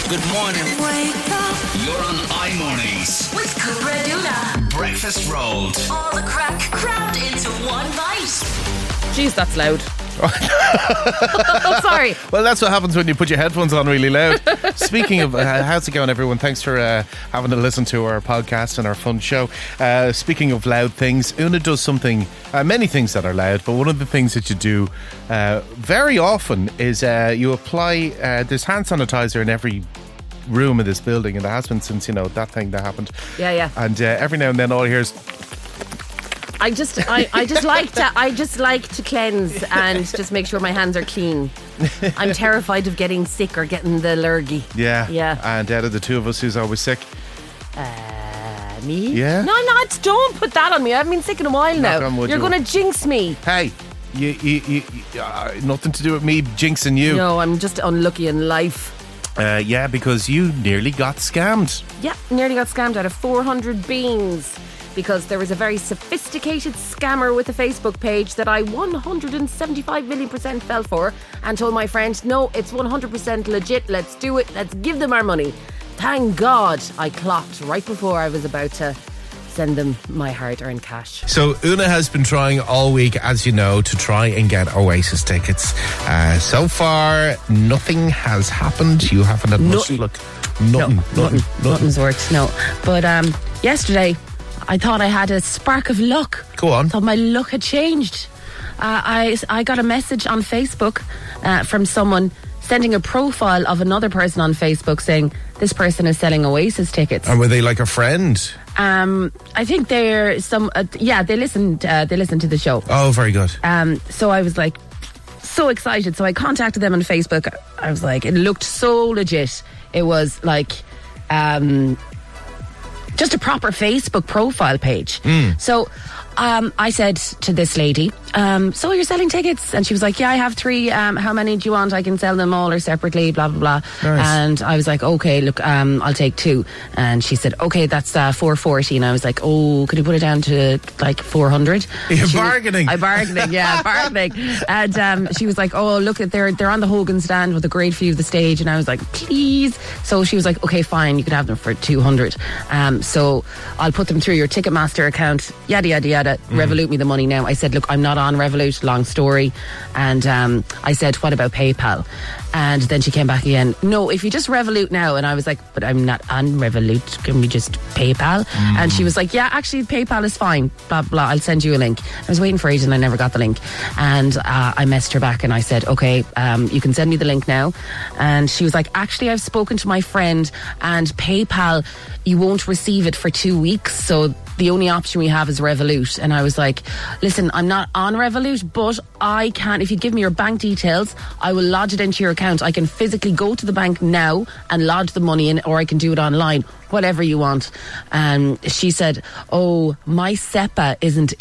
Good morning. Wake up. You're on iMornings. With Cooper and Una. Breakfast rolled. All the crack crammed into one bite. Jeez, that's loud. Oh, sorry. Well, that's what happens when you put your headphones on really loud. Speaking of, how's it going, everyone? Thanks for having to listen to our podcast and our fun show. Speaking of loud things, Una does something, many things that are loud, but one of the things that you do very often is you apply, there's hand sanitizer in every room of this building, and there has been since, that thing that happened. Yeah. And every now and then all I hear is... I just like to cleanse and just make sure my hands are clean. I'm terrified of getting sick or getting the lurgy. Yeah. And out of the two of us, who's always sick? Me? Yeah. No, don't put that on me. I haven't been sick in a while now. You're going to jinx me. Hey, you nothing to do with me jinxing you. No, I'm just unlucky in life. Yeah, because you nearly got scammed. Yeah, nearly got scammed out of 400 beans. Because there was a very sophisticated scammer with a Facebook page that I 175 million% fell for and told my friend, no, it's 100% legit, let's do it, let's give them our money. Thank God I clocked right before I was about to send them my hard-earned cash. So Una has been trying all week, as you know, to try and get Oasis tickets. So far, nothing has happened. You haven't had much luck. Nothing's worked, no. But yesterday... I thought I had a spark of luck. Go on. Thought my luck had changed. I got a message on Facebook from someone sending a profile of another person on Facebook saying this person is selling Oasis tickets. And were they like a friend? I think they're some. They listened. They listened to the show. Oh, very good. So I was like so excited. So I contacted them on Facebook. I was like, it looked so legit. It was like. Just a proper Facebook profile page. So I said to this lady, so you're selling tickets? And she was like, yeah, I have 3. How many do you want? I can sell them all or separately, blah, blah, blah. Nice. And I was like, okay, look, I'll take 2. And she said, okay, that's 440. And I was like, oh, could you put it down to like 400? You're bargaining. I'm bargaining, yeah, bargaining. And she was like, oh, look, they're on the Hogan stand with a great view of the stage. And I was like, please. So she was like, okay, fine, you can have them for 200. So I'll put them through your Ticketmaster account, yada, yada, yada. Revolut me the money now. I said, look, I'm not on Revolut, long story. And I said, what about PayPal? And then she came back again, no, if you just Revolut now. And I was like, but I'm not on Revolut, can we just PayPal? And she was like, yeah, actually PayPal is fine, blah blah, I'll send you a link. I was waiting for ages and I never got the link. And I messaged her back and I said, okay, you can send me the link now. And she was like, actually I've spoken to my friend and PayPal, you won't receive it for 2 weeks, so the only option we have is Revolut. And I was like, listen, I'm not on Revolut, but I can, if you give me your bank details, I will lodge it into your account. I can physically go to the bank now and lodge the money in, or I can do it online, whatever you want. And she said, oh, my SEPA isn't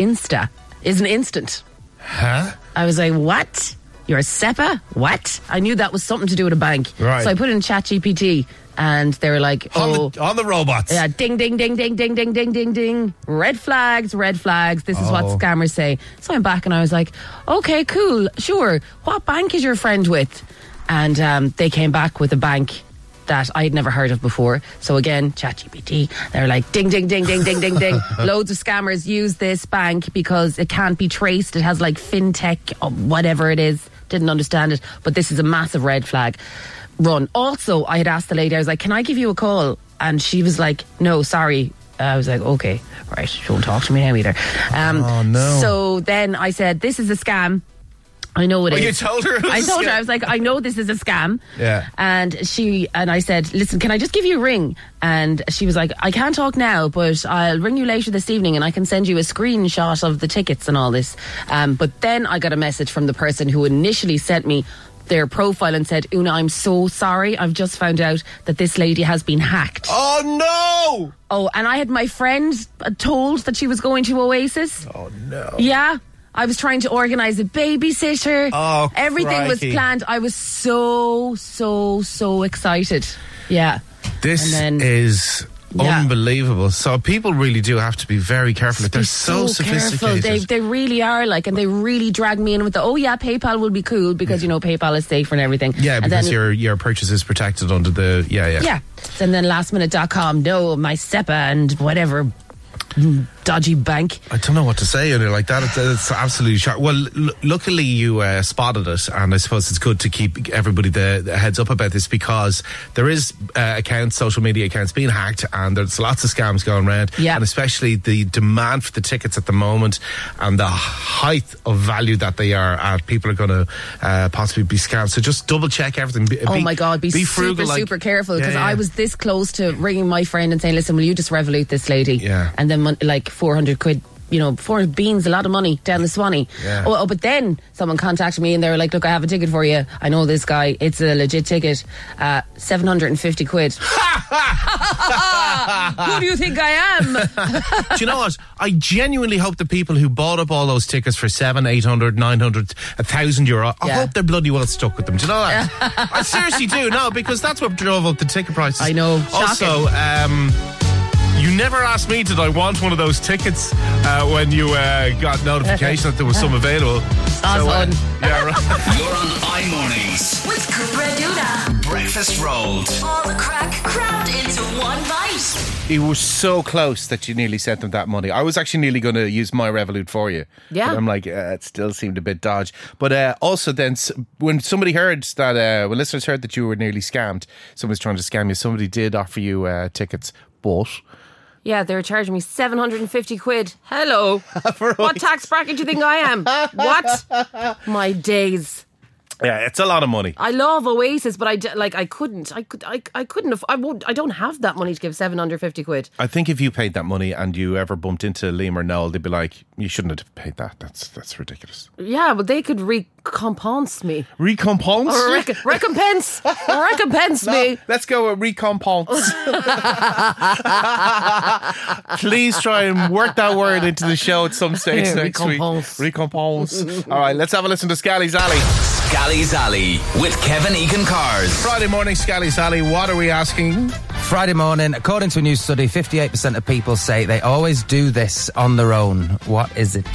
instant. Huh? I was like, what? Your SEPA? What? I knew that was something to do with a bank. Right. So I put it in ChatGPT. And they were like, oh. On the robots. Yeah, ding, ding, ding, ding, ding, ding, ding, ding, ding. Red flags. This is what scammers say. So I'm back and I was like, okay, cool, sure. What bank is your friend with? And they came back with a bank that I'd never heard of before. So again, ChatGPT, they're like, ding, ding, ding, ding, ding, ding, ding. Loads of scammers use this bank because it can't be traced. It has like fintech or whatever it is. Didn't understand it. But this is a massive red flag. Run. Also, I had asked the lady, I was like, can I give you a call? And she was like, no, sorry. I was like, okay, right, she won't talk to me now either. Oh, no. So then I said, this is a scam. I know it is. You told her it was I told her, I was like, I know this is a scam. Yeah. And I said, listen, can I just give you a ring? And she was like, I can't talk now, but I'll ring you later this evening and I can send you a screenshot of the tickets and all this. But then I got a message from the person who initially sent me their profile and said, Una, I'm so sorry. I've just found out that this lady has been hacked. Oh, no! Oh, and I had my friend told that she was going to Oasis. Oh, no. Yeah. I was trying to organise a babysitter. Oh, everything was crikey. planned. I was so excited. Yeah. This is Yeah. Unbelievable. So people really do have to be very careful. Like, they're so sophisticated. Careful. They really are, like, and they really drag me in with the, PayPal will be cool because, PayPal is safer and everything. Yeah, and because then, your purchase is protected under the... Yeah. And then lastminute.com, no, my SEPA and whatever dodgy bank. I don't know what to say under like that. It's absolutely sharp. Well, luckily you spotted it, and I suppose it's good to keep everybody the heads up about this, because there is accounts, social media accounts being hacked, and there's lots of scams going around. Yeah. And especially the demand for the tickets at the moment and the height of value that they are at, people are going to possibly be scammed. So just double check everything. My God, be frugal, super careful, because Yeah. I was this close to ringing my friend and saying, listen, will you just Revolut this lady? Yeah. And then like 400 quid, 400 beans, a lot of money down the Swanee. Yeah. But then someone contacted me and they were like, look, I have a ticket for you. I know this guy. It's a legit ticket. 750 quid. Who do you think I am? Do you know what? I genuinely hope the people who bought up all those tickets for 700, 800, 900, €1,000, I hope they're bloody well stuck with them. Do you know that? I seriously do. No, because that's what drove up the ticket prices. I know. Also, you never asked me, did I want one of those tickets when you got notification that there was some available. Awesome. Yeah, right. You're on iMornings. With Cooper and Una. Breakfast rolled. All the crack crammed into one bite. You were so close that you nearly sent them that money. I was actually nearly going to use my Revolut for you. Yeah. But I'm like, it still seemed a bit dodge. But also then, when somebody heard that, when listeners heard that you were nearly scammed, someone was trying to scam you, somebody did offer you tickets, but... Yeah, they were charging me 750 quid. Hello. What tax bracket do you think I am? What? My days. Yeah, it's a lot of money. I love Oasis, but I couldn't. I couldn't. I don't have that money to give 750 quid. I think if you paid that money and you ever bumped into Liam or Noel, they'd be like, you shouldn't have paid that. That's ridiculous. Yeah, but they could recompense me. Recompense? Or recompense me. Let's go with recompense. Please try and work that word into the show at some stage next recompense. week. Recompense. All right, let's have a listen to Scally's Alley. Scally's Alley with Kevin Egan Cars. Friday morning, Scally's Alley. What are we asking? Friday morning, according to a new study, 58% of people say they always do this on their own. What is it?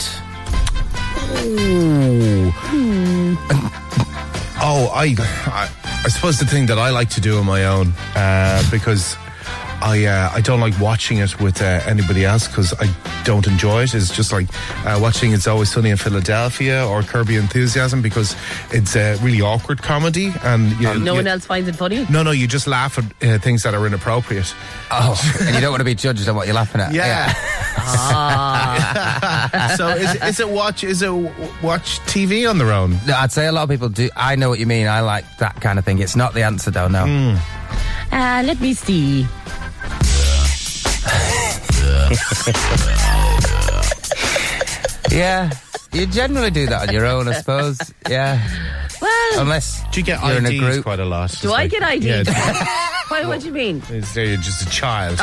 I suppose the thing that I like to do on my own, because I don't like watching it with anybody else, because I don't enjoy it. It's just like watching It's Always Sunny in Philadelphia or Curb Your Enthusiasm, because it's a really awkward comedy, and No one else finds it funny? No, you just laugh at things that are inappropriate. Oh, and you don't want to be judged on what you're laughing at. Yeah. So is it watch TV on their own? No, I'd say a lot of people do. I know what you mean. I like that kind of thing. It's not the answer, though, no. Let me see. Yeah, you generally do that on your own, I suppose. Yeah. Well, Unless Do you get you're in a IDs group. quite a lot? do I get IDs? Yeah. What do you mean? You're just a child.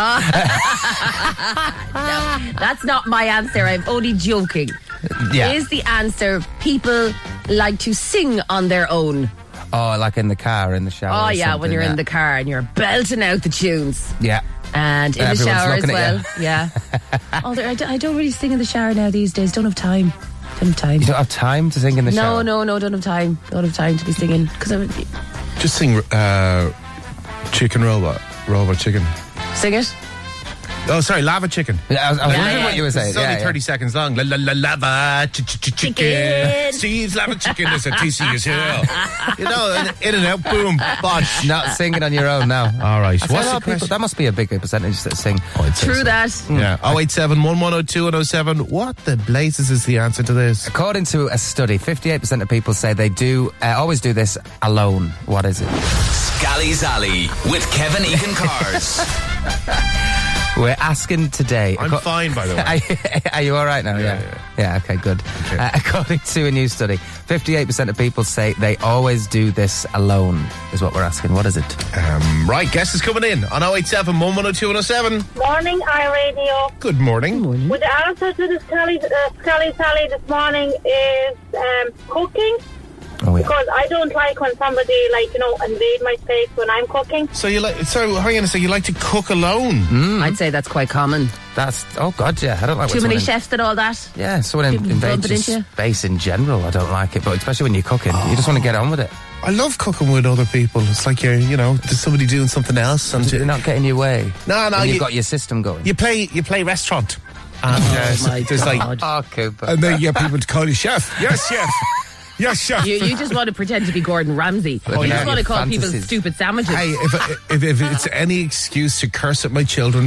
That's not my answer. I'm only joking. Yeah. Is the answer people like to sing on their own? Oh, like in the car, in the shower. Oh, or yeah, when something, you're yeah. in the car and you're belting out the tunes. Yeah. And in the Everyone's shower as looking well. at Yeah. I don't really sing in the shower now these days. Don't have time. You don't have time to sing in the shower? No, don't have time. Don't have time to be singing. Just sing Chicken Robot Chicken. Sing it. Oh, sorry, Lava Chicken. Yeah, I was wondering what you were saying. It's only 30 seconds long. Lava chicken. Steve's Lava Chicken is a TC's Hill. In and out, boom, bosh. Not singing on your own now. All right. What's the question? That must be a bigger percentage that sing. True that. Yeah. 087 1102 107. What the blazes is the answer to this? According to a study, 58% of people say they do always do this alone. What is it? Scally's Alley with Kevin Egan Cars. We're asking today. I'm fine, by the way. Are you all right now? Yeah, okay, good. Okay. According to a new study, 58% of people say they always do this alone, is what we're asking. What is it? Right, guess is coming in on 087 1102 107. Morning, iRadio. Good morning. Well, the answer to the Scally Sally this morning is cooking. Oh, yeah. Because I don't like when somebody, invade my space when I'm cooking. So you like? So hang on a second. You like to cook alone? I'd say that's quite common. That's, oh God, yeah. I don't like Too when many someone chefs and all that. Yeah, someone People invades bump it your into you. space in general. I don't like it, but especially when you're cooking. You just want to get on with it. I love cooking with other people. It's like there's somebody doing something else, and You're not getting your way. No, When you- you've got your system going. you play restaurant. And, My there's God. Oh, Cooper. and then you get people to call you chef. Yes, chef. Yes, chef. You just want to pretend to be Gordon Ramsay. Oh, You yeah. just want to call Fantasies. people stupid sandwiches. Hey, if it's any excuse to curse at my children,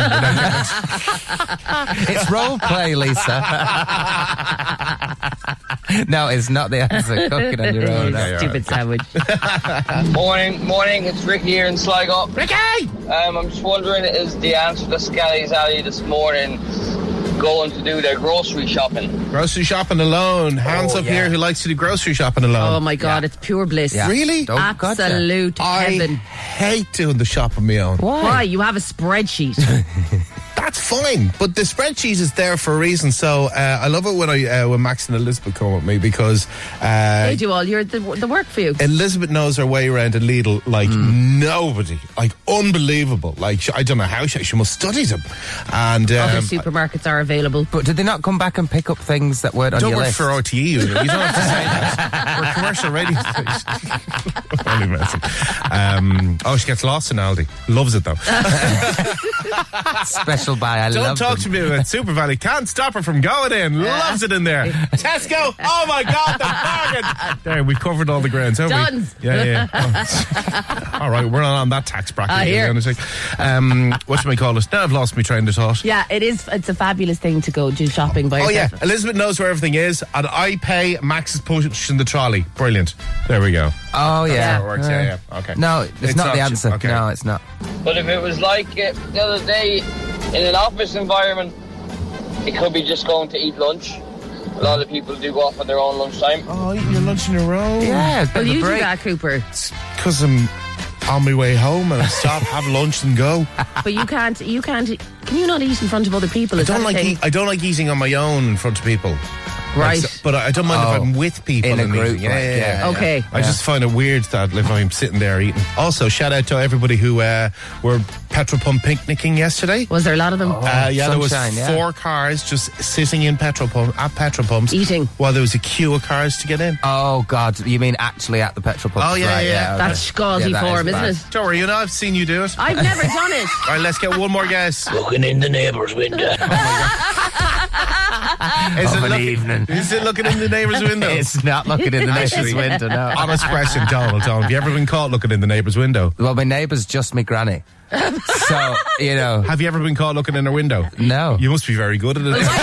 It's role play, Lisa. No, it's not the answer. Cooking on your own. Stupid sandwich. Morning, it's Ricky here in Sligo. Ricky! I'm just wondering, is the answer to Scally's Alley this morning going to do their grocery shopping? grocery shopping alone. Hands Oh, up yeah. here who likes to do grocery shopping alone. Oh my God, it's pure bliss. Yeah. Really? Oh, God, yeah. Absolute I heaven. hate doing the shop on my own. Why? You have a spreadsheet. That's fine, but the spreadsheet is there for a reason. So I love it when Max and Elizabeth come with me because They do all the work for you. Elizabeth knows her way around a Lidl like nobody, like unbelievable. Like I don't know how she must study them. And Other supermarkets are available. But did they not come back and pick up things that weren't on don't your work list? for RTE. You don't have to say that. We're a commercial radio station. Only messing. She gets lost in Aldi. Loves it though. Special buy. I Don't love talk them. to me about Super Valley. Can't stop her from going in. Loves it in there. Tesco. Oh my God, the bargain. There, we've covered all the grounds, haven't Done. we? Yeah. Oh. All right, we're not on that tax bracket. I hear. What should we call it? Now I've lost my train of thought. Yeah, it is. It's a fabulous thing to go do shopping by Oh yeah, yourself. Elizabeth knows where everything is, and I pay. Max is pushing the trolley. Brilliant. There we go. Oh, yeah. That's how it works. Yeah. Okay. No, it's not the answer. Okay. No, it's not. But if it was like it the other day in an office environment, it could be just going to eat lunch. A lot of people do go off on their own lunchtime. Oh, eating your lunch in a row. Yeah, Well, you do that, Cooper. Because I'm on my way home and I stop, have lunch, and go. But you can't. Can you not eat in front of other people? Is that a thing? I don't like eating on my own in front of people. Right. But I don't mind if I'm with people In a and group, eating. like, yeah. Okay. I just find it weird that if I'm sitting there eating. Also, shout out to everybody who were petrol pump picnicking yesterday. Was there a lot of them? There was Sunshine, yeah. 4 cars just sitting in petrol pumps Eating. while there was a queue of cars to get in. Oh, God. You mean actually at the petrol pump? Oh, yeah, Right, yeah. okay. That's scuzzy that form, is isn't bad. it? Don't worry, I've seen you do it. I've never done it. All right, let's get one more guess. Looking in the neighbour's window. Of an evening. Is it looking in the neighbour's window? It's not looking in the neighbour's Actually, window, no. Honest question, Donald. Have you ever been caught looking in the neighbour's window? Well, my neighbour's just my granny. So, Have you ever been caught looking in her window? No. You must be very good at it.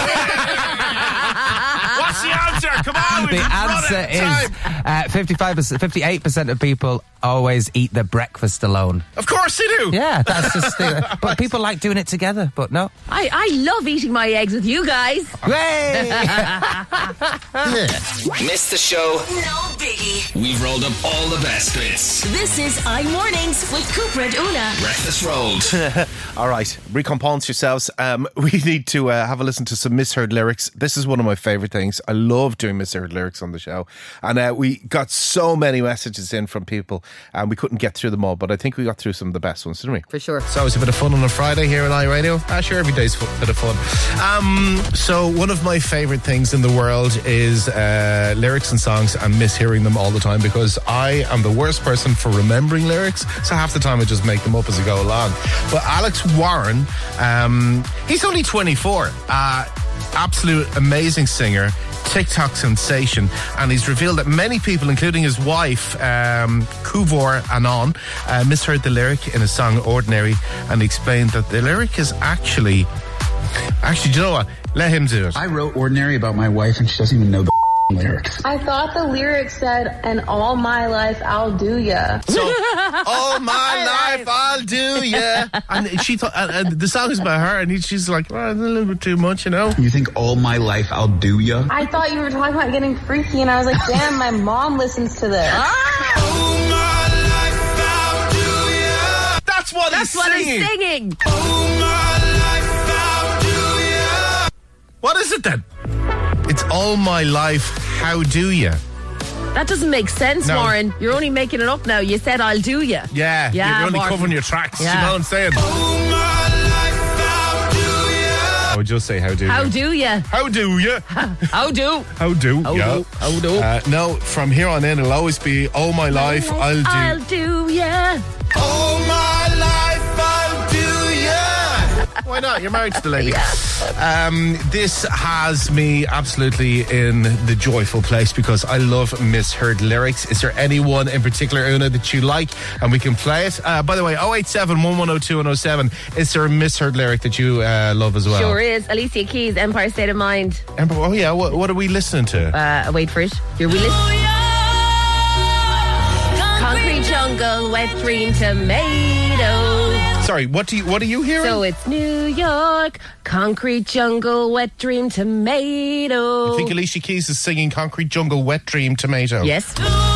What's the answer? Come on, The answer is 58% of people always eat their breakfast alone. Of course they do. Yeah, that's just the, but people like doing it together, but no. I love eating my eggs with you guys. Hey! Missed the show? No biggie. We've rolled up all the best bits. This is iMornings with Cooper and Una. Breakfast rolled. All right, recompense yourselves. We need to have a listen to some misheard lyrics. This is one of my favourite things. I love doing misheard lyrics on the show. And we got so many messages in from people and we couldn't get through them all, but I think we got through some of the best ones, didn't we? For sure. So it's a bit of fun on a Friday here on iRadio. Sure, every day's a bit of fun. So one of my favourite things in the world is lyrics and songs and mishearing them all the time because I am the worst person for remembering lyrics. So half the time I just make them up as I go along. But Alex Warren, he's only 24. Absolute amazing singer, TikTok sensation, and he's revealed that many people, including his wife, Kuvor Anon, misheard the lyric in his song Ordinary, and he explained that the lyric is actually, do you know what? Let him do it. I wrote Ordinary about my wife and she doesn't even know the lyrics. I thought the lyrics said, and all my life I'll do ya. So, all my life I'll do ya. And she thought, and the song is about her, and she's like, well, it's a little bit too much, you know? You think all my life I'll do ya? I thought you were talking about getting freaky, and I was like, damn, my mom listens to this. That's what he's singing. What is it then? It's all my life, how do ya? That doesn't make sense, No. Warren. You're only making it up now. You said I'll do you. Yeah, you're only Martin. covering your tracks. Yeah. You know what I'm saying? I would just say, how do you? How do you? How do you? How do? How do? How yeah. do? How do? No, from here on in, it'll always be all my life, I'll do. I'll do ya. All my life, I'll do ya. Why not? You're married to the lady. This has me absolutely in the joyful place because I love misheard lyrics. Is there anyone in particular, Una, that you like? And we can play it. By the way, 087 1102 107. Is there a misheard lyric that you love as well? Sure is. Alicia Keys, Empire State of Mind. Oh, yeah. What are we listening to? Wait for it. Here we listen. Concrete jungle, wet dream, tomato. Sorry, what are you hearing? So it's New York, concrete jungle, wet dream, tomato. I think Alicia Keys is singing Concrete Jungle, Wet Dream, Tomato. Yes.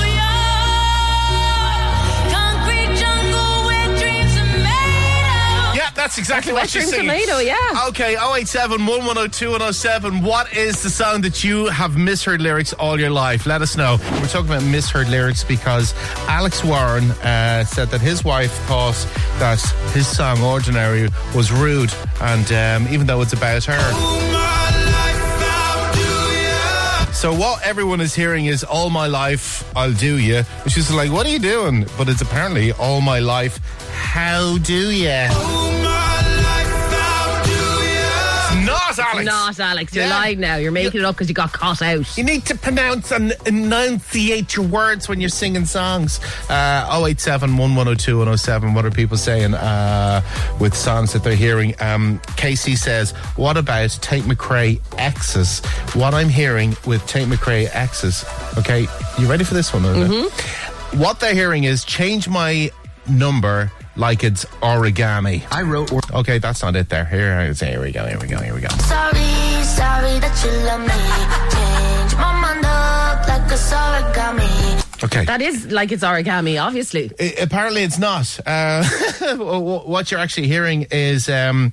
Yeah, that's exactly what Wet she's dream, singing. tomato, yeah. Okay, 087 1102 107. What is the song that you have misheard lyrics all your life? Let us know. We're talking about misheard lyrics because Alex Warren said that his wife thought that his song Ordinary was rude, and even though it's about her. So what everyone is hearing is All My Life, I'll Do Ya, which is like, what are you doing? But it's apparently All My Life, How Do Ya? It's not, Alex. Not, Alex. You're Yeah. lying now. You're making it up because you got caught out. You need to pronounce and enunciate your words when you're singing songs. 087 1102 107. What are people saying with songs that they're hearing? Casey says, what about Tate McRae X's? What I'm hearing with Tate McRae X's. Okay, you ready for this one? Mm-hmm. What they're hearing is Change My Number Like It's Origami. I wrote... Okay, that's not it there. Here we go. Sorry that you love me. Change my mind up like it's origami. Okay. That is like it's origami, obviously. Apparently it's not. What you're actually hearing is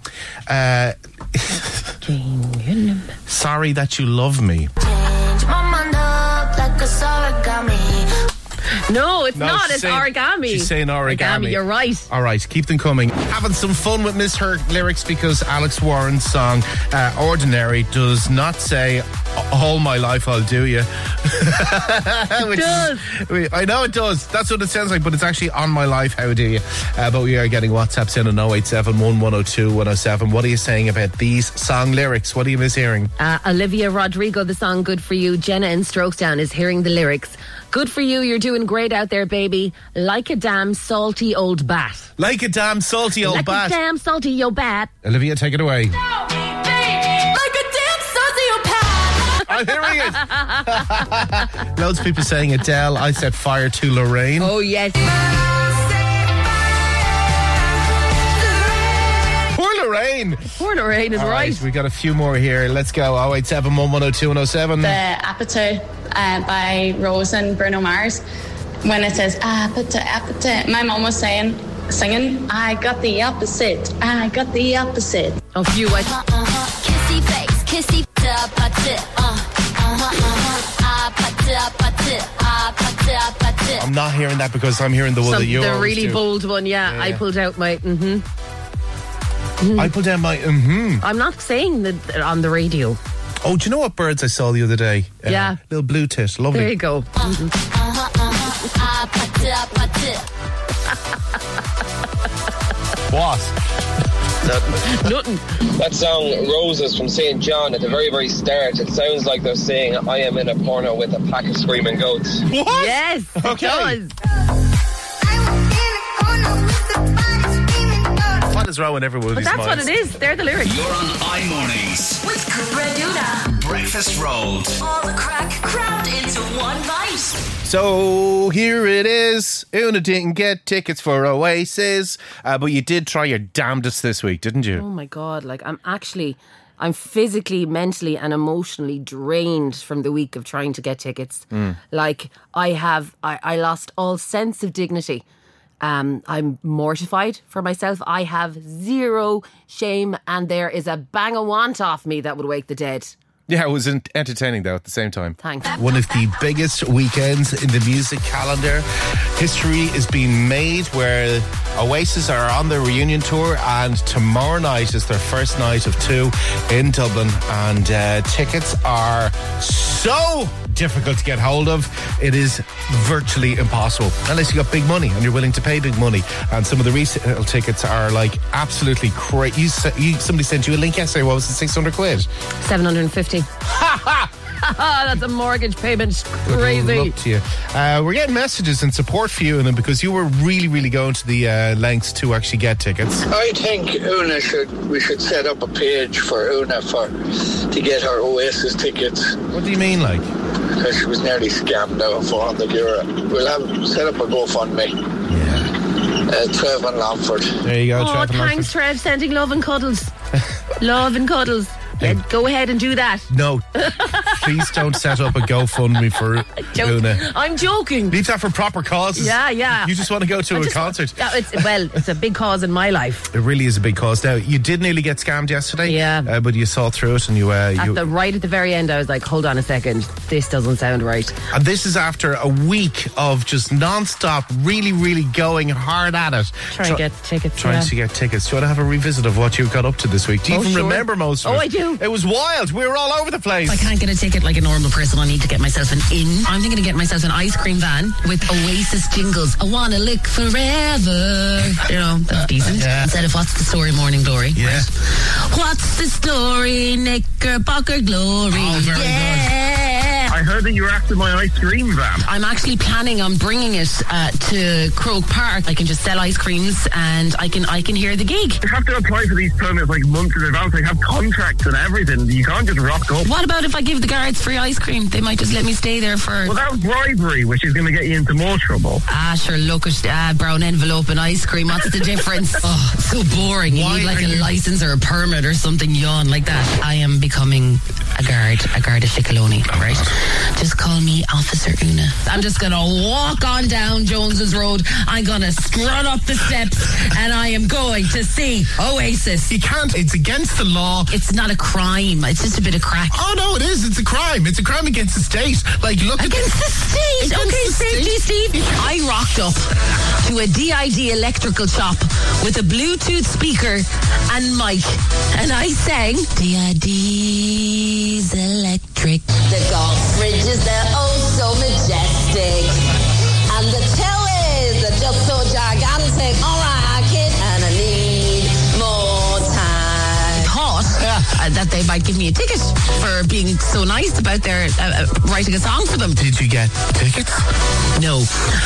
Sorry That You Love Me. Change my mind up like it's origami. No, it's No, not. she's It's saying- origami. she's saying origami. You're right. All right, keep them coming. Having some fun with misheard lyrics because Alex Warren's song Ordinary does not say All My Life I'll Do Ya. It does. I know it does. That's what it sounds like, but it's actually On My Life, How Do You? But we are getting WhatsApps in on 087 1102 107. What are you saying about these song lyrics? What are you mishearing? Olivia Rodrigo, the song Good For You. Jenna in Strokestown is hearing the lyrics. Good for you, you're doing great out there, baby. Like a damn salty old bat. Like a damn salty old Like bat. a damn salty old bat. Olivia, take it away. Like a damn sociopath. I'm hearing it. Loads of people saying Adele. I set fire to Lorraine. Oh, yes. Poor Lorraine. Poor Lorraine is All right. We got a few more here. Let's go. 087 1102 107. The Appetite by Rose and Bruno Mars. When it says appetite, my mom was singing, I got the opposite. I got the opposite. Oh, you what? Kissy face, kissy I'm not hearing that because I'm hearing the one that you're The really bold one, yeah. I pulled out my I pulled down my I'm not saying that on the radio. Oh, do you know what birds I saw the other day? Yeah. Little blue tit. Lovely. There you go. What? Nothing. That song Roses from St. John at the very, very start, it sounds like they're saying I am in a porno with a pack of screaming goats. What? Yes, Okay. it does. What is wrong with everybody's But that's what minds? it is. They're the lyrics. You're on iMornings. With Cooper and Una. Breakfast rolled. All the crack crammed into one night. So here it is. Una didn't get tickets for Oasis, but you did try your damnedest this week, didn't you? Oh my God, like I'm physically, mentally and emotionally drained from the week of trying to get tickets. Like I lost all sense of dignity. I'm mortified for myself. I have zero shame and there is a bang of want off me that would wake the dead. Yeah, it was entertaining though at the same time. Thanks. One of the biggest weekends in the music calendar. History is being made where Oasis are on their reunion tour, and tomorrow night is their first night of 2 in Dublin, and tickets are so difficult to get hold of. It is virtually impossible unless you got big money and you're willing to pay big money, and some of the resale tickets are like absolutely crazy. Somebody sent you a link yesterday. What was it, 600 quid? 750. That's a mortgage payment. Crazy. Good luck to you. We're getting messages and support for you, and because you were really going to the lengths to actually get tickets. I think we should set up a page for Una to get her Oasis tickets. What do you mean, like? Because she was nearly scammed out of €400. We'll set up a GoFundMe. Yeah. Trev and Longford. There you go, Oh, Trev and thanks, Longford. Trev, sending love and cuddles. Love and cuddles. Yeah, go ahead and do that. No, please don't set up a GoFundMe for Una. I'm joking. Leave that for proper causes. Yeah. You just want to go to a concert. It's a big cause in my life. It really is a big cause. Now, you did nearly get scammed yesterday. Yeah. But you saw through it, and right at the very end, I was like, hold on a second. This doesn't sound right. And this is after a week of just non-stop, really going hard at it. Trying to get tickets. Do you want to have a revisit of what you got up to this week? Do you even remember most of it? Oh, I do. It was wild. We were all over the place. If I can't get a ticket like a normal person, I need to get myself an in. I'm thinking of getting myself an ice cream van with Oasis jingles. I wanna lick forever. You know, that's decent. Yeah. Instead of what's the story, Morning Glory. Yeah. Right? What's the story, Knickerbocker Glory? Oh, very good. I heard that you were after my ice cream van. I'm actually planning on bringing it to Croke Park. I can just sell ice creams and I can hear the gig. You have to apply for these permits like months in advance. They have contracts and everything. You can't just rock up. What about if I give the guards free ice cream? They might just let me stay there for... Well, that was bribery, which is going to get you into more trouble. Sure, look at brown envelope and ice cream. What's the difference? Oh, it's so boring. You need like a license or a permit or something yawn like that. I am becoming a guard of Shickaloni, right? Just call me Officer Una. I'm just going to walk on down Jones's Road. I'm going to strut up the steps and I am going to see Oasis. You can't. It's against the law. It's not a crime. It's just a bit of crack. Oh, no, it is. It's a crime. It's a crime against the state. Like, look against the state. Okay, safety, Steve. I rocked up to a DID electrical shop with a Bluetooth speaker and mic, and I sang DID's electric. The golf fridges, they're oh so majestic, and the tellies are just so gigantic. All right, kid, and I need more time. Thought that they might give me a ticket for being so nice about their writing a song for them. Did you get tickets? No.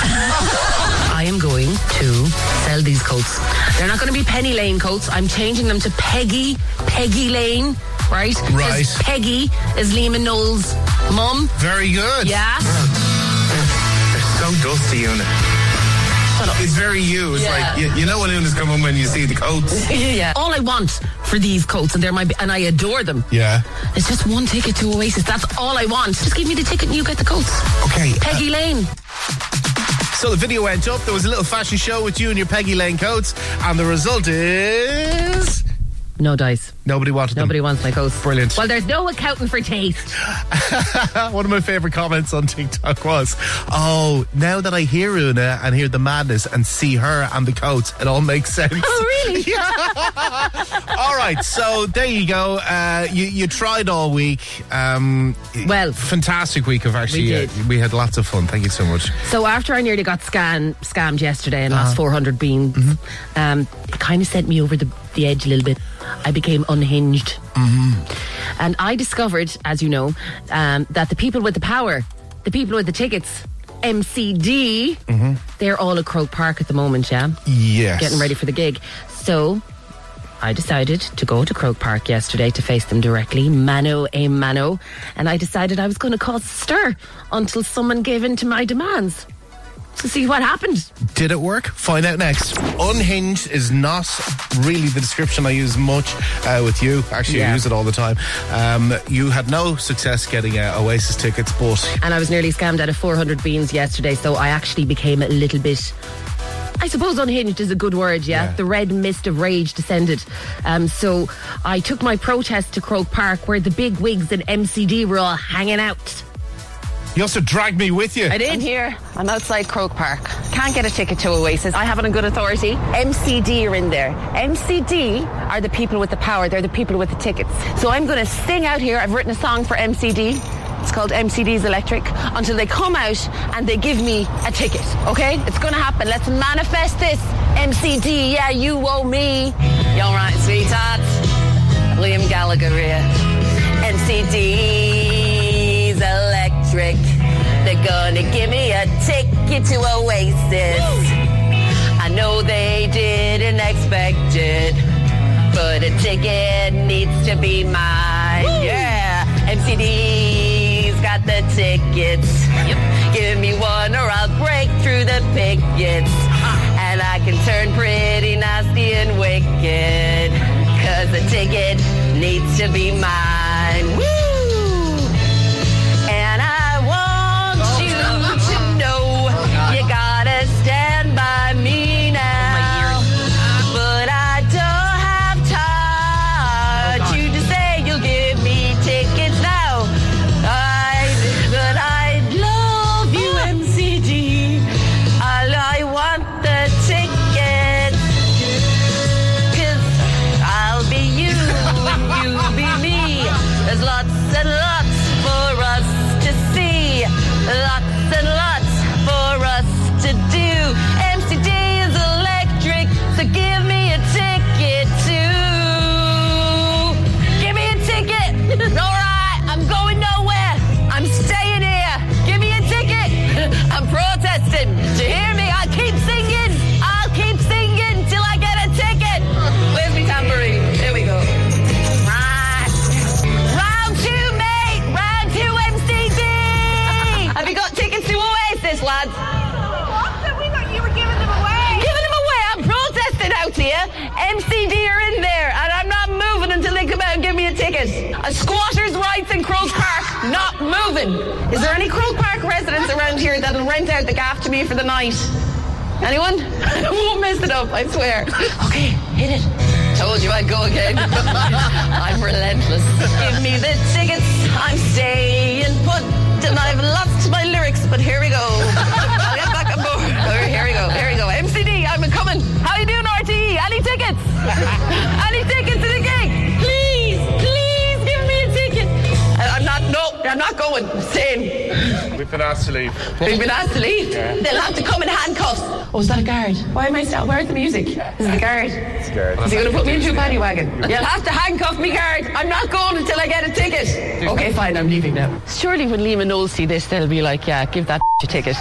I am going to sell these coats. They're not going to be Penny Lane coats. I'm changing them to Peggy Lane, right? Right. Peggy is Liam and Noel's mum. Very good. Yeah. They're so dusty, Una. It's very you. It's like, you know when Una's coming when you see the coats. Yeah. All I want for these coats, and and I adore them. Yeah. It's just one ticket to Oasis. That's all I want. Just give me the ticket and you get the coats. Okay. Peggy Lane. So the video went up. There was a little fashion show with you and your Peggy Lane coats, and the result is... No dice. Nobody wanted them. Nobody wants my coats. Brilliant. Well, there's no accounting for taste. One of my favourite comments on TikTok was, oh, now that I hear Una and hear the madness and see her and the coats, it all makes sense. Oh, really? Yeah. All right, so there you go. You tried all week. Well, fantastic week of actually. We had lots of fun. Thank you so much. So after I nearly got scammed yesterday and lost 400 beans, it kind of sent me over the edge a little bit. I became unhinged. And I discovered, as you know, that the people with the power, the people with the tickets, MCD, they're all at Croke Park at the moment, yeah? Yes. Getting ready for the gig. So I decided to go to Croke Park yesterday to face them directly, mano a mano, and I decided I was going to cause a stir until someone gave in to my demands. To see what happened. Did it work? Find out next. Unhinged is not really the description I use much with you. Actually, I use it all the time. You had no success getting Oasis tickets, but... And I was nearly scammed out of 400 beans yesterday, so I actually became a little bit I suppose unhinged is a good word, yeah. The red mist of rage descended. So I took my protest to Croke Park, where the big wigs and MCD were all hanging out. You also dragged me with you. I did. I'm here. I'm outside Croke Park. Can't get a ticket to Oasis. I have it on good authority. MCD are in there. MCD are the people with the power. They're the people with the tickets. So I'm going to sing out here. I've written a song for MCD. It's called MCD's Electric, until they come out and they give me a ticket, okay? It's going to happen. Let's manifest this. MCD, yeah, you owe me. You all right, sweetheart? Liam Gallagher here. MCD's Electric. They're going to give me a ticket to Oasis. I know they didn't expect it, but a ticket needs to be mine. Yeah, MCD's got the tickets. Give me one or I'll break through the pickets. And I can turn pretty nasty and wicked, 'cause the ticket needs to be mine. Woo! And I want you to know you gotta stand by me now. But I don't have time to say you'll give me tickets now. But I love you, MCD. I want the tickets, 'cause I'll be you and you'll be me. There's lots and lots for us to see, lots and lots for us to do. MCD is electric, so give me a ticket too. Give me a ticket. All right, I'm going nowhere. I'm staying here. Give me a ticket. I'm protesting. Do you hear me? I'll keep singing. I'll keep singing till I get a ticket. Where's my tambourine? Here we go. Right. Round 2, mate. Round 2, MCD. Have you got tickets to Oasis, lads? We thought you were giving them away. Giving them away? I'm protesting out here. MCD are in there, and I'm not moving until they come out and give me a ticket. A squatter's rights in Croke Park, not moving. Is there any Croke Park residents around here that'll rent out the gaff to me for the night? Anyone? I won't mess it up, I swear. Okay, hit it. Told you I'd go again. I'm relentless. Give me the tickets. I'm staying put. And I've lost my lyrics, but here we go. I'll get back on board. Here we go. Here we go. MCD, I'm coming. How you doing, RTE? Any tickets? Any tickets to the gig? Please, please give me a ticket. I'm not going. I'm staying. We've been asked to leave. We've been asked to leave? Yeah. They'll have to come in handcuffs. Oh, is that a guard? Why am I still? Where's the music? Is it the guard? It's guard. Is he going to put me into a paddy wagon? You'll have to handcuff me, guard. I'm not going until I get a ticket. Okay, fine, I'm leaving now. Surely when Liam and Noel see this, they'll be like, yeah, give that a ticket.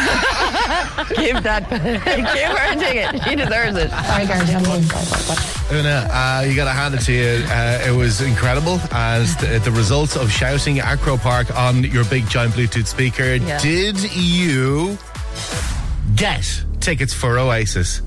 Give her a ticket. She deserves it. Sorry, guard. I'm going. Una, you got to hand it to you. It was incredible as the result of shouting at Croke Park on your big giant Bluetooth speaker. Yeah. Did you get tickets for Oasis?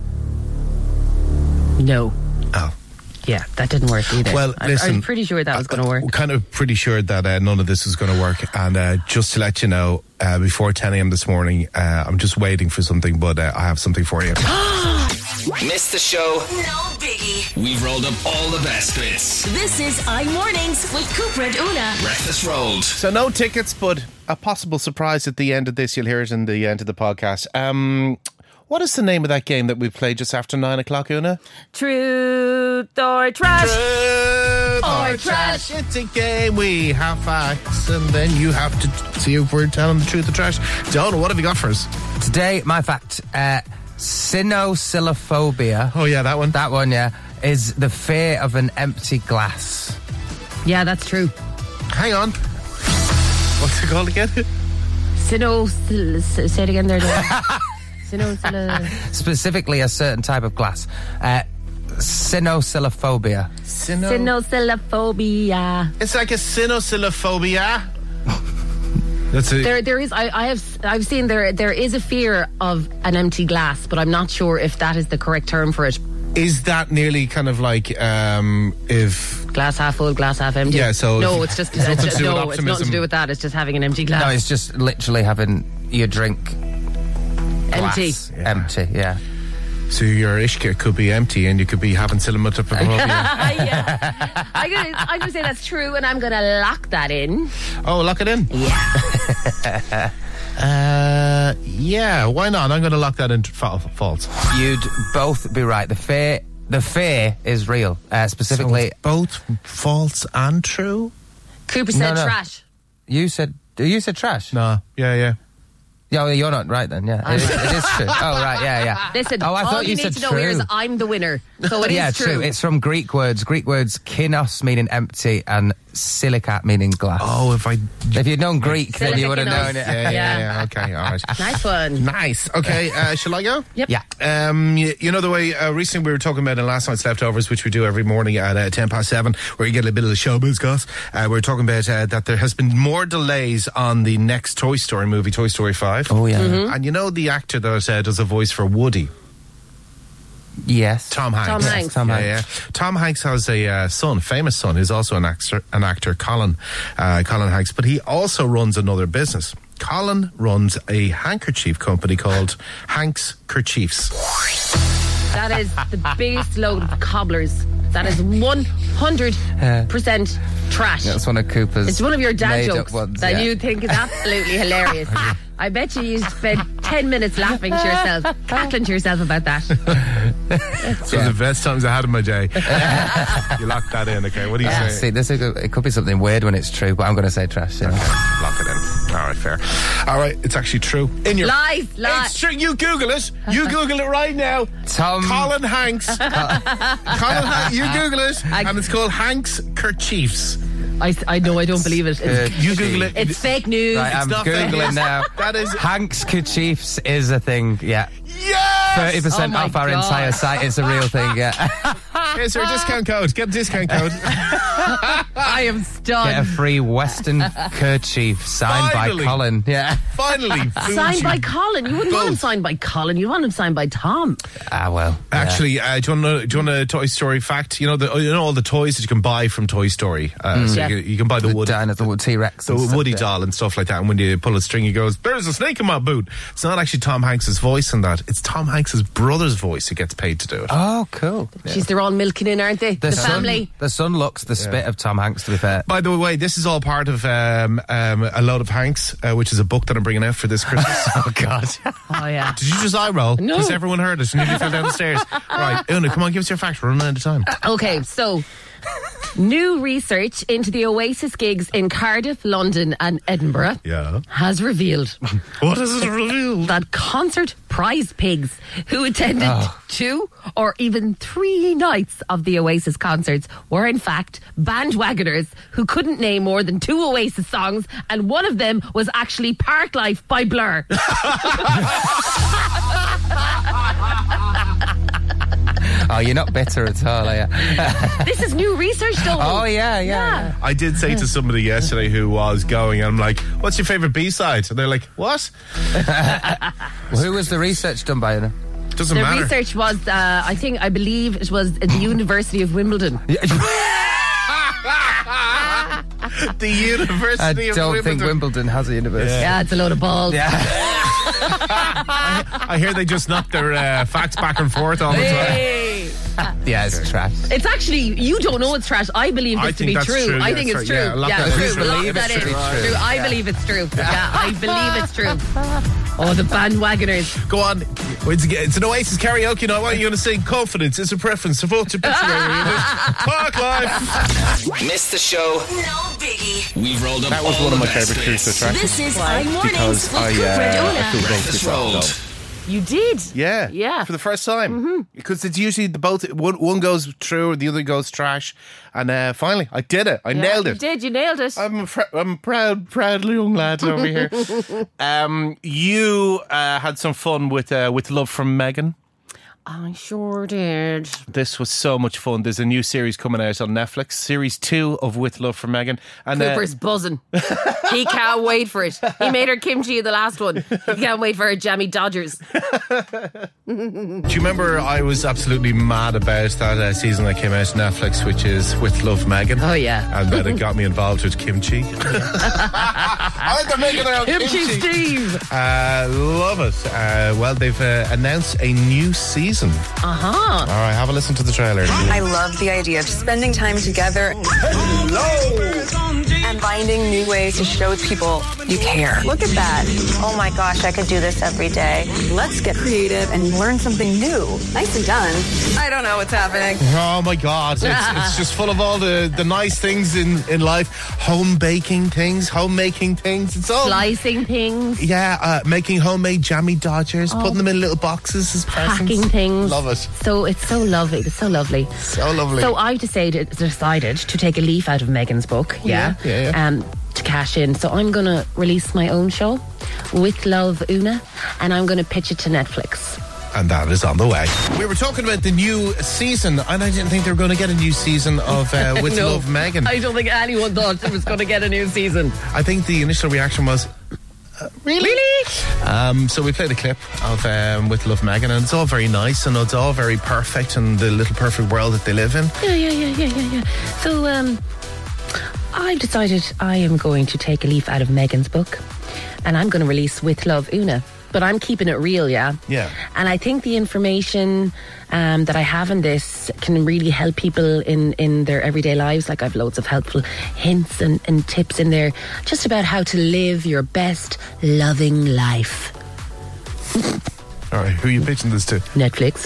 No. Oh. Yeah, that didn't work either. Well, listen, I'm pretty sure that was going to work. Kind of pretty sure that none of this was going to work. And just to let you know, before 10 a.m. this morning, I'm just waiting for something, but I have something for you. Missed the show? No biggie. We've rolled up all the best bits. This is iMornings with Cooper and Una. Breakfast rolled. So no tickets, but a possible surprise at the end of this. You'll hear it in the end of the podcast. What is the name of that game that we played just after 9 o'clock, Una? Truth or trash. Truth or trash. It's a game. We have facts, and then you have to see if we're telling the truth or trash. Donald, what have you got for us? Today, my fact, cynocephalophobia. Oh, yeah, that one. That one, yeah, is the fear of an empty glass. Yeah, that's true. Hang on. What's it called again? Say it again there. Specifically a certain type of glass. Cynocephalophobia. Cynocephalophobia. It's like a cynocephalophobia. That's it. There is. I've seen there is a fear of an empty glass, but I'm not sure if that is the correct term for it. Is that nearly kind of like if glass half full, glass half empty? Yeah. So no, it's just no. It's nothing to do with that. It's just having an empty glass. No, it's just literally having your drink empty. Empty. Yeah. So your ishka could be empty and you could be having cinematography. Yeah. I'm gonna say that's true, and I'm gonna lock that in. Oh, lock it in? Yeah. Why not? I'm going to lock that in false. You'd both be right. The fear is real. Specifically, so both false and true. Cooper said trash. You said trash. No. Yeah. Yeah, well, you're not right then. Yeah, it is true. Oh, right. Yeah. Listen, I thought you said need to true. know here is I'm the winner, so it is true. It's from Greek words. Greek words kinos meaning empty and silicat meaning glass. Oh, if you'd known Greek, then you would have known it. Yeah. Okay, all right. Nice one. Nice. Okay, shall I go? Yep. Yeah. You know the way recently we were talking about in last night's leftovers, which we do every morning at 7:10, where you get a bit of the showbiz goss. We were talking about that there has been more delays on the next Toy Story movie, Toy Story 5. Oh yeah. Mm-hmm. And you know the actor that does a voice for Woody. Yes. Tom Hanks. Yeah. Tom Hanks has a famous son, who's also an actor, Colin Hanks, but he also runs another business. Colin runs a handkerchief company called Hanks Kerchiefs. That is the biggest load of cobblers. That is 100% trash. That's one of Cooper's. It's one of your dad jokes that you think is absolutely hilarious. I bet you spent 10 minutes laughing to yourself, cackling to yourself about that. It's one of the best times I had in my day. You lock that in, okay? What do you say? See, it could be something weird when it's true, but I'm going to say trash. Yeah. Okay, lock it in. All right, fair. All right, it's actually true. In your lies. It's true. You Google it. You Google it right now. Colin Hanks. Colin Hanks. You Google it, and it's called Hanks Kerchiefs. I know, I don't believe it. You Google it. It's fake news. Right, I'm Googling now. That is Hanks Kerchiefs is a thing, yeah. Yes! 30% off our entire site. It's a real thing, yeah. Here's our discount code. Get a discount code. I am stunned. Get a free Western kerchief signed by Colin. Yeah. Finally. Signed by Colin. You wouldn't want him signed by Colin. You want him signed by Tom. Well. Actually, do you want a Toy Story fact? You know all the toys that you can buy from Toy Story. You can buy the Woody, the T-Rex, the Woody doll and stuff like that. And when you pull a string, he goes, "There's a snake in my boot." It's not actually Tom Hanks's voice in that. It's Tom Hanks's brother's voice who gets paid to do it. Oh, cool. Jeez, they're all milking in, aren't they? The family. The son looks the spit of Tom Hanks, to be fair. By the way, this is all part of A Load of Hanks, which is a book that I'm bringing out for this Christmas. Oh, God. Oh, yeah. Did you just eye roll? No. Because everyone heard it and you fell down the stairs. Right, Una, come on, give us your facts. We're running out of time. Okay, so new research into the Oasis gigs in Cardiff, London and Edinburgh has revealed What has it revealed? that concert prize pigs who attended 2 or even 3 nights of the Oasis concerts were in fact bandwagoners who couldn't name more than 2 Oasis songs, and one of them was actually Park Life by Blur. Oh, you're not bitter at all, are you? This is new research, though. Oh, yeah. I did say to somebody yesterday who was going, and I'm like, what's your favourite B-side? And they're like, what? Well, who was the research done by? Doesn't matter. The research was, I believe it was at the University of Wimbledon. The University of Wimbledon. I don't think Wimbledon has a university. Yeah, it's a load of balls. Yeah. I hear they just knock their facts back and forth all the time. Yeah, it's trash. It's actually, you don't know it's trash. I believe this to be true. I think it's true. Yeah, True. believe Lock that it's in. true. True. I believe it's true. Yeah, I believe it's true. Oh, the bandwagoners. Go on. It's an Oasis karaoke night. What are you going to sing? Confidence is a preference. Support your picture area. Park Life. Missed the show? No biggie. We've rolled up That was all one of the my best favourite hits. Cruise tracks. This is iMornings Because with Cooper and I Una. feel Breakfast rolled. You did? Yeah. For the first time. Because it's usually one goes true, the other goes trash. And finally, I did it. I nailed it. You nailed it. I'm a proud young lad over here. You had some fun with Love from Megan. I sure did. This was so much fun. There's a new series coming out on Netflix, series 2 of With Love from Megan. And Cooper's buzzing. He can't wait for it. He made her kimchi in the last one. He can't wait for her jammy Dodgers. Do you remember I was absolutely mad about that season that came out on Netflix, which is With Love Megan? Oh, yeah. And that it got me involved with kimchi. I like to make it out Kimchi Steve. love it. Well, they've announced a new season season. Uh-huh. All right, have a listen to the trailer. I love the idea of spending time together and finding new ways to show people you care. Look at that. Oh my gosh, I could do this every day. Let's get creative and learn something new. Nicely done. I don't know what's happening. Oh my God, it's just full of all the nice things in life. Home baking things, homemaking things. It's all Slicing things. Yeah, making homemade jammy Dodgers, putting them in little boxes as presents. Packing things. Love it. So it's so lovely. It's so lovely. So lovely. So I've decided to take a leaf out of Megan's book. Yeah. To cash in. So I'm going to release my own show, With Love Una, and I'm going to pitch it to Netflix. And that is on the way. We were talking about the new season, and I didn't think they were going to get a new season of With No, Love Megan. I don't think anyone thought it was going to get a new season. I think the initial reaction was, really? So we played a clip of With Love Megan, and it's all very nice, and it's all very perfect, and the little perfect world that they live in. Yeah. So I've decided I am going to take a leaf out of Megan's book, and I'm going to release With Love Una. But I'm keeping it real, yeah? Yeah. And I think the information that I have in this can really help people in their everyday lives. Like, I've loads of helpful hints and tips in there just about how to live your best loving life. All right, who are you pitching this to? Netflix.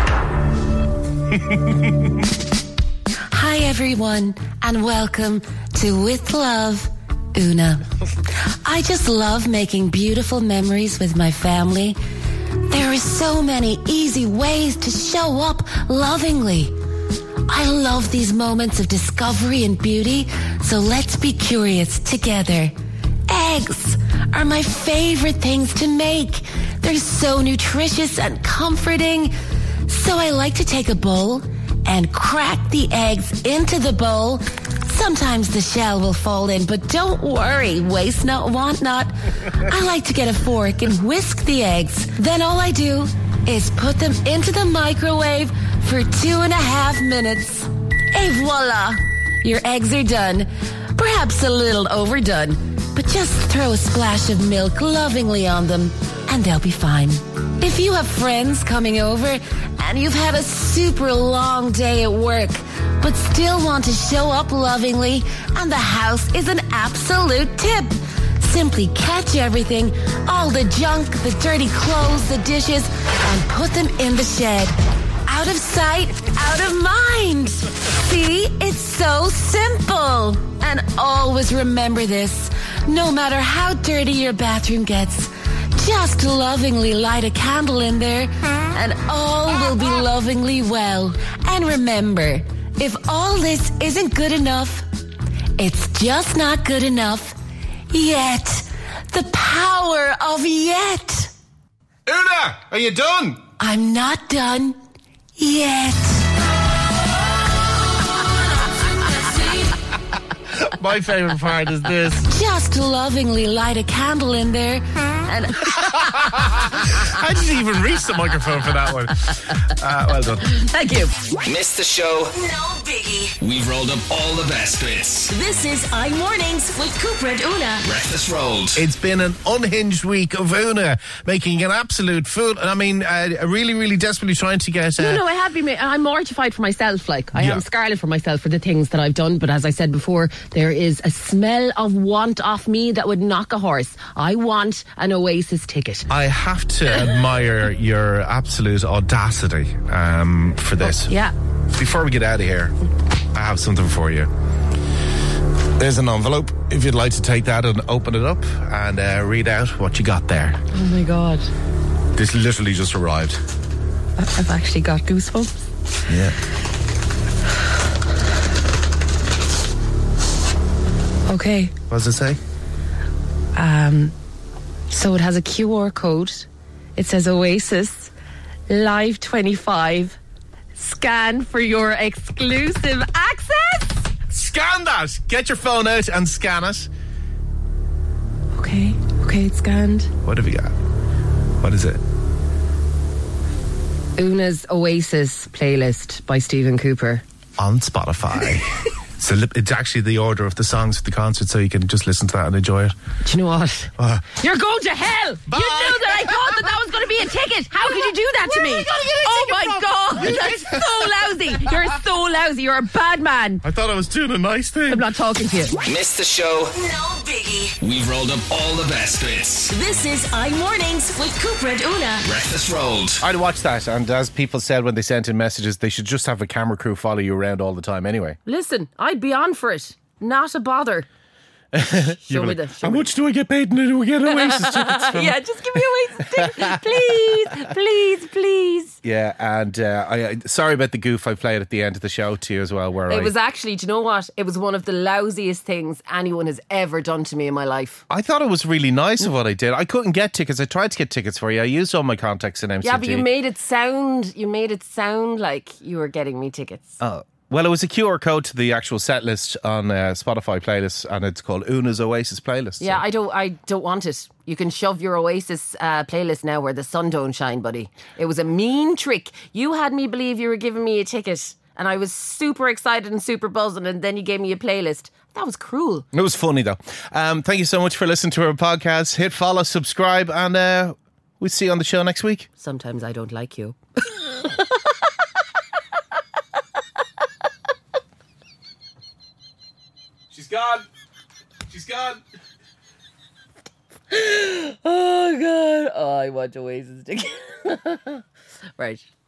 Hi, everyone, and welcome to With Love Una. I just love making beautiful memories with my family. There are so many easy ways to show up lovingly. I love these moments of discovery and beauty, so let's be curious together. Eggs are my favorite things to make. They're so nutritious and comforting. So I like to take a bowl and crack the eggs into the bowl. Sometimes the shell will fall in, but don't worry, waste not, want not. I like to get a fork and whisk the eggs. Then all I do is put them into the microwave for 2.5 minutes. Et voila! Your eggs are done. Perhaps a little overdone, but just throw a splash of milk lovingly on them, and they'll be fine. If you have friends coming over and you've had a super long day at work, but still want to show up lovingly, and the house is an absolute tip, simply catch everything, all the junk, the dirty clothes, the dishes, and put them in the shed. Out of sight, out of mind. See, it's so simple. And always remember this, no matter how dirty your bathroom gets, just lovingly light a candle in there, and all will be lovingly well. And remember, if all this isn't good enough, it's just not good enough yet. The power of yet. Una, are you done? I'm not done yet. My favourite part is this. Just lovingly light a candle in there, and I didn't even reach the microphone for that one. Well done. Thank you. Missed the show? No biggie. We've rolled up all the best bits. This is iMornings with Cooper and Una. Breakfast rolled. It's been an unhinged week of Una making an absolute fool. I mean, really, really desperately trying to get... No, I have been... I'm mortified for myself. Like, I am scarlet for myself for the things that I've done. But as I said before, there is a smell of want off me that would knock a horse. I want an Oasis ticket. I have to admire your absolute audacity for this. Yeah. Before we get out of here, I have something for you. There's an envelope. If you'd like to take that and open it up and read out what you got there. Oh my God. This literally just arrived. I've actually got goosebumps. Yeah. Okay. What does it say? So it has a QR code. It says Oasis Live 25. Scan for your exclusive access. Scan that. Get your phone out and scan it. Okay, it's scanned. What have you got? What is it? Una's Oasis playlist by Stephen Cooper. On Spotify. It's actually the order of the songs for the concert, so you can just listen to that and enjoy it. Do you know what? You're going to hell. Bye. You knew that I thought that was going to be a ticket. How could you do that to me? Oh my God, that's so lousy. You're so lousy. You're a bad man. I thought I was doing a nice thing. I'm not talking to you. Missed the show? No biggie. We've rolled up all the best bits. This is iMornings with Cooper and Una. Breakfast rolled. I'd watch that, and as people said when they sent in messages, they should just have a camera crew follow you around all the time anyway. Listen, I'd be on for it. Not a bother. Show me this. How much do I get paid and do I get Oasis tickets from? Yeah, just give me Oasis tickets. Please, please, please. Yeah, and I sorry about the goof I played at the end of the show to you as well. It was actually, do you know what? It was one of the lousiest things anyone has ever done to me in my life. I thought it was really nice of what I did. I couldn't get tickets. I tried to get tickets for you. I used all my contacts in MCT. Yeah, but you made it sound like you were getting me tickets. Oh. Well, it was a QR code to the actual set list on Spotify playlist, and it's called Una's Oasis playlist. Yeah, so. I don't want it. You can shove your Oasis playlist now where the sun don't shine, buddy. It was a mean trick. You had me believe you were giving me a ticket, and I was super excited and super buzzing, and then you gave me a playlist. That was cruel. It was funny, though. Thank you so much for listening to our podcast. Hit follow, subscribe, and we'll see you on the show next week. Sometimes I don't like you. She's gone. She's gone. Oh, God. Oh, I want Oasis ticket. Right.